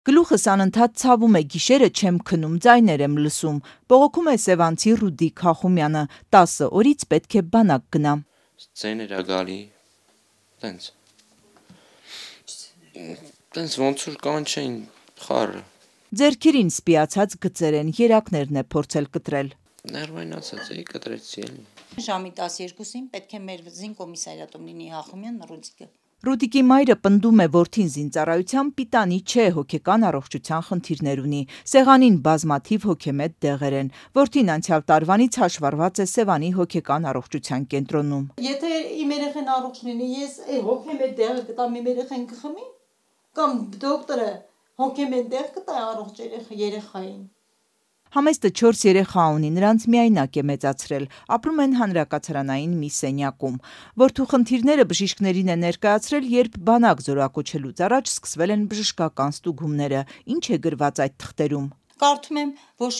Գլուխս անընդհատ ցավում է, գիշերը չեմ քնում, ձայներ եմ լսում, բողոքում է սևանցի Ռուդիկ Հախումյանը, 10 օրից պետք է բանակ գնամ։ Ձայներ ա գալի, տենց ոնց որ կանչեին խառը։ Ձեռքերին սպիացած գծեր են, երակներն է փորձել կտրել։ Ներվայնացած էի, կտրեցի էլի։ Ժամի 12-ին պետք է մեր զինկոմիսարիատում լինի Հախումյան Ռուդիկը։ Ռուդիկի մայրը պնդում է, որդին զինծառայության պիտանի չէ, հոգեկան առողջության խնդիրներ ունի։ Սեղանին բազմաթիվ հոգեմետ դեղեր են։ Որդին անցյալ տարվանից հաշվառված է Սևանի հոգեկան առողջության կենտրոնում։ Եթե իմ երեխեն առողջ լինի, ես հոգեմետ դեղը կտամ իմ երեխեն կխմի, կամ դոկտորը հոգեմետ դեղ կտա առողջ երեխային։ Համեստը 4 երեխա ունի, նրանց միայնակ է մեծացրել, ապրում են հանրակացարանային մի սենյակում։ Որդու խնդիրները բժիշկներին է ներկայացրել, երբ բանակ զորակոչելուց առաջ սկսվել են բժշկական ստուգումները։ Ինչ է գրված այդ թղթերում։ Կարդում եմ, ոչ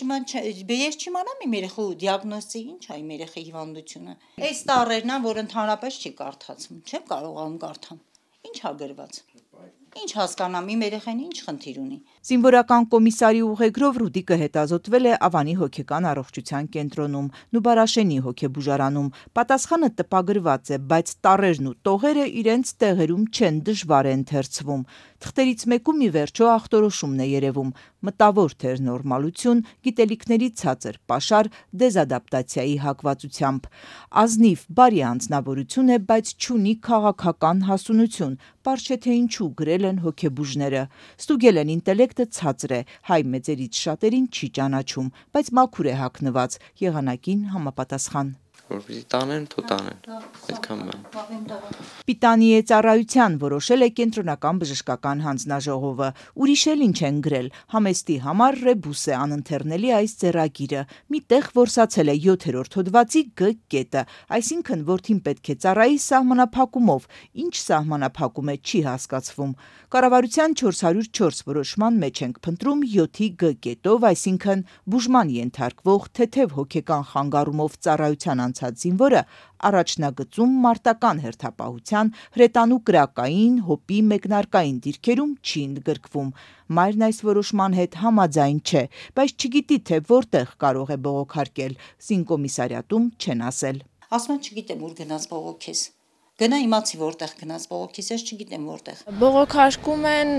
ես չիմանամ իմ երեխու դիագնոզը ինչ է իմ երեխի հիվանդությունը։ Այս տառերն են, որ ընդհանրապես չի կարդացում, չեմ կարողանում կարդամ։ Ինչ ա գրված։ Ինչ հասկանամ, իմ երեխան ինչ խնդիր ունի։ Զինվորական կոմիսարի ուղեգրով Ռուդիկը հետազոտվել է Ավանի հոգեկան առողջության կենտրոնում, Նուբարաշենի հոգեբուժարանում։ Պատասխանը տպագրված է, բայց տառերն ու տողերը իրենց տեղերում չեն, դժվար է ընթերցվում։ Թղթերից մեկում ի վերջո ախտորոշումն է երևում՝ մտավոր թերնորմալություն, գիտելիքների ցածր պաշար, դեզադապտացիայի հակվածությամբ։ Ազնիվ, բարի անձնավորություն է, բայց չունի քաղաքական հասունություն, պարզ չէ թե ինչու գրել են հոգեբուժները։ Ստուգել են ինտելեկտը ցածր է, հայ մեծերից շատերին չի ճանաչում, բայց մաքուր է հագնված, եղանակին համապատասխան։ Որպեսզի տանեն, թո տանեն, այդքան բան։ Պիտանի ծառայության որոշել է կենտրոնական բժշկական հանձնաժողովը։ Ուրիշ էլ ինչ են գրել, համեստի համար ռեբուս է անընթեռնելի այս ձեռագիրը։ Մի տեղ որսացել է 7-րդ հոդվածի Գ կետը, այսինքն որդին պետք է ծառայի սահմանափակումով, ինչ սահմանափակում է չի հասկացվում։ Կառավարության 404 որոշման մեջ ենք փնտրում 7-ի Գ կետով, այսինքն բուժման ենթարկվող թեթև հոգեկան խանգարումով ծառայության անցած զինվորը առաջնագծում մարտական հերթապահության, հրետանու կրակային, հոպի մեկնարկային դիրքերում չի ընդգրկվում։ Մայրն այս որոշման հետ համաձայն չէ, բայց չգիտի, թե որտեղ կարող է բողոքարկել, զինկոմիսարիատում չեն ասել։ Ասում եմ, չգիտեմ ուր գնաց բողոքես։ Գնա իմացի որտեղ գնաց բողոքես, ես չգիտեմ որտեղ։ Բողոքարկում են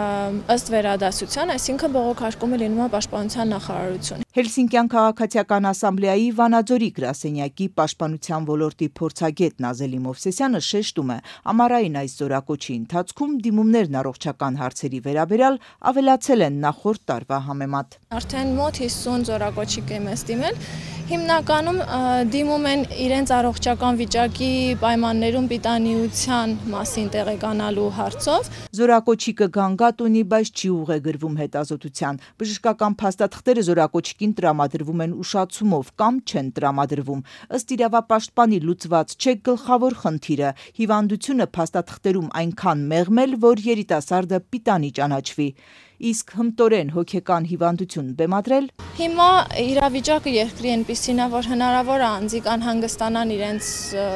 ըստ վերադասության, այսինքն բողոքարկումը լինում է պաշտպանության նախարարություն։ Հելսինկյան քաղաքացիական ասամբլեայի Վանաձորի գրասենյակի պաշտպանության ոլորտի փորձագետ Նազելի Մովսեսյանը շեշտում է, ամառային այս զորակոչի ընթացքում դիմումներն առողջական հարցերի վերաբերյալ ավելացել են նախորդ տարվա համեմատ։ Արդեն մոտ 50 զորակոչիկ եմ դիմել, հիմնականում դիմում են իրենց առողջական վիճակի պայմաններում պիտանիության մասին տեղեկանալու հարցով։ Զորակոչիկը գանգատ ունի, բայց չի ուղեգրվում հետազոտության։ Բժշկական փաստաթղթերը զորակոչիկին տրամադրվում են ուշացումով կամ չեն տրամադրվում։ Ըստ իրավապաշտպանի լուծված չէ գլխավոր խնդիրը՝ հիվանդությունը փաստաթղթերում այնքան մեղմել, որ երիտասարդը պիտանի ճանաչվի։ Իսկ հմտորեն հոգեկան հիվանդություն բեմադրել։ Հիմա իրավիճակը երկրի այնպիսին է, որ հնարավոր է անձիկ անհանգստանան իրենց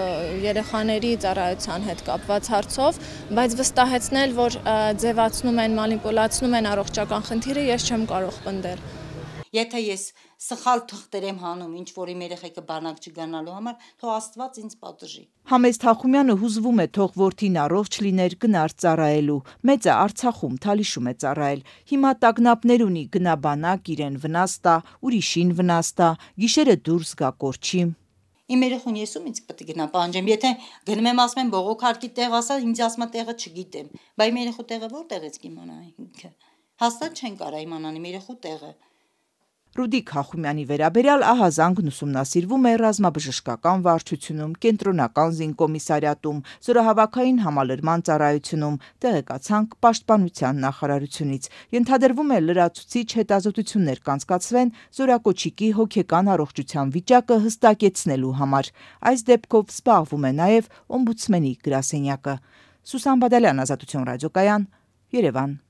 երեխաների ծառայության հետ կապված հարցով, բայց վստահեցնել, որ ձևացնում են, մանիպուլացնում են առողջական խնդիրը, ես չեմ կարող պնդել։ Եթե ես սխալ թղթեր եմ հանում, ինչ որ իմ երեխեքը բանակ չգանալու համար, թող Աստված ինձ պատժի։ Համեստ Հախումյանը հուզվում է, թող որդին առողջ լիներ, գնար ծառայելու։ Մեծը Արցախում Թալիշում է ծառայել։ Հիմա տագնապներ ունի, գնա բանակ, իրեն վնաս տա, ուրիշին վնաս տա, գիշերը դուրս գա կորչի։ Իմ երեխուն ես ում ինձ պետք է գնա պահանջեմ, եթե գնում եմ ասում եմ բողոքարկի տեղ ասա, ինձ ասում է տեղը չգիտեմ։ Բայց իմ երեխու տեղը որտեղից կիմանա ինքը։ Հաստատ չեն կարա իմանալ իմ երեխու տեղը։ Ռուդիկ Հախումյանի վերաբերյալ ահազանգն ուսումնասիրվում է ռազմաբժշկական վարչությունում, կենտրոնական զինկոմիսարիատում, զորահավաքային համալրման ծառայությունում, տեղեկացանք պաշտպանության նախարարությունից։ Ենթադրվում է լրացուցիչ հետազոտություններ կանցկացվեն զորակոչիկի հոգեկան առողջության վիճակը հստակեցնելու համար։ Այս դեպքով զբաղվում է նաև օմբուդսմենի գրասենյակը։ Սուսան Բադալյան, Ազատություն ռադիոկայան, Երևան։